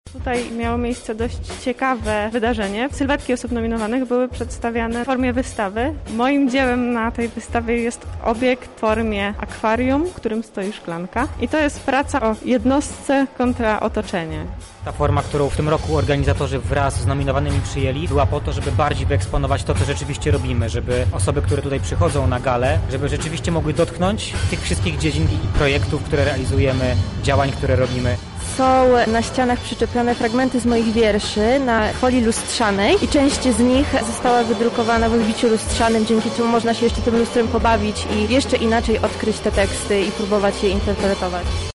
Tutaj miało miejsce dość ciekawe wydarzenie. Sylwetki osób nominowanych były przedstawiane w formie wystawy. Moim dziełem na tej wystawie jest obiekt w formie akwarium, w którym stoi szklanka. I to jest praca o jednostce kontra otoczenie. Ta forma, którą w tym roku organizatorzy wraz z nominowanymi przyjęli, była po to, żeby bardziej wyeksponować to, co rzeczywiście robimy, żeby osoby, które tutaj przychodzą na galę, żeby rzeczywiście mogły dotknąć tych wszystkich dziedzin i projektów, które realizujemy, działań, które robimy. Są na ścianach przyczepione fragmenty z moich wierszy na folii lustrzanej i część z nich została wydrukowana w odbiciu lustrzanym, dzięki czemu można się jeszcze tym lustrem pobawić i jeszcze inaczej odkryć te teksty i próbować je interpretować.